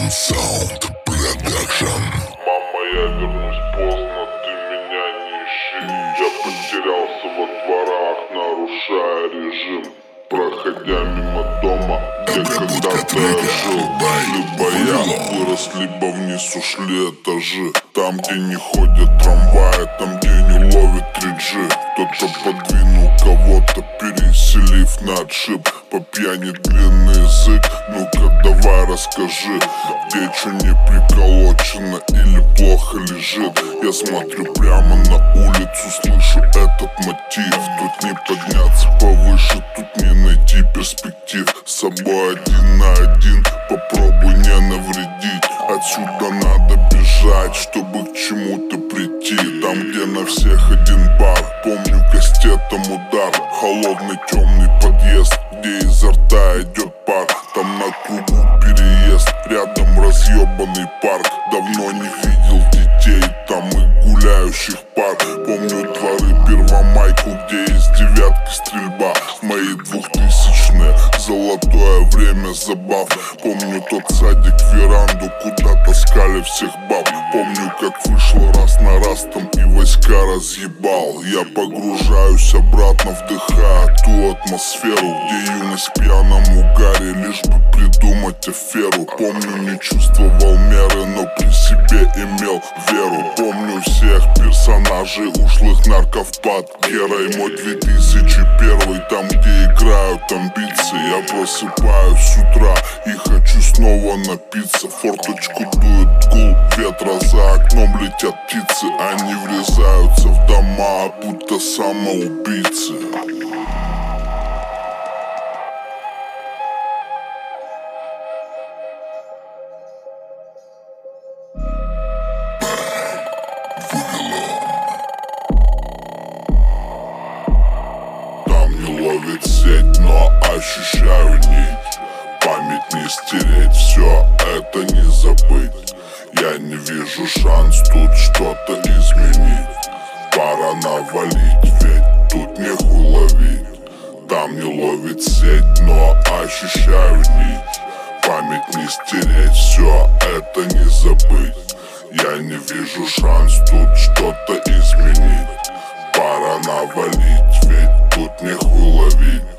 Sound Production. Мама, я вернусь поздно, ты меня не ищи. Я потерялся во дворах, нарушая режим, проходя мимо дома, где когда-то я жил. Либо я вырос, либо вниз ушли этажи. Там, где не ходят трамваи, там, где не ловят 3G. Кто-то подвинул кого-то, переселив на отшиб. По пьяни длинный язык, ну-ка давай расскажи, где что не приколочено или плохо лежит. Я смотрю прямо на улицу, слышу этот мотив. Тут не подняться повыше, тут не найти перспектив. С собой один на один, попробуй не навредить. Отсюда надо бежать, чтобы к чему-то прийти. Там, где на всех один бар, помню кастетом удар. Холодный темный подъезд, где изо рта идет пар. Там на кругу переезд, рядом разъебанный парк. Давно не видел детей, там и гуляющих пар. Помню дворы Первомайку, где из девятки стрельба. Мои 2000-е, золотое время забав. Помню тот садик, веранду, куда таскали всех баб. Помню, как вышел раз на раз там и войска разъебал. Я погружаюсь обратно, вдыхая ту атмосферу, где юность в пьяном угаре, лишь бы придумать аферу. Помню, не чувствовал меры, но при себе имел веру. Помню всех персонажей, ушлых нарков под Герой. Мой 2001, там, где играют амбиции. Я просыпаюсь с утра и хочу снова напиться. Форточку дует гул ветра, за окном летят птицы. Они врезаются в дома, будто самоубийцы. Ловит сеть, но ощущаю нить. Память не стереть, все это не забыть. Я не вижу шанс тут что-то изменить. Пора навалить, ведь тут нехуй ловить. Там не ловит сеть, но ощущаю нить. Память не стереть, все это не забыть. Я не вижу шанс тут что-то изменить. Пора навалить, ведь тут нехуй ловить.